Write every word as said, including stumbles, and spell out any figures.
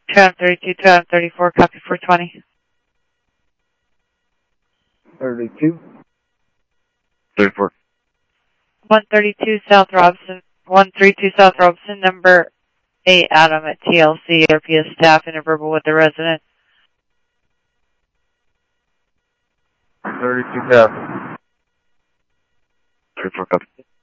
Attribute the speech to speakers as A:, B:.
A: two M thirty-two, two M thirty-four, copy four twenty.
B: thirty-two.
C: thirty-four.
A: one thirty-two South Robson, one thirty-two South Robson, number eight Adam at T L C, R P S staff, interverbal with the resident.
B: thirty-two copy.
C: thirty-four, copy.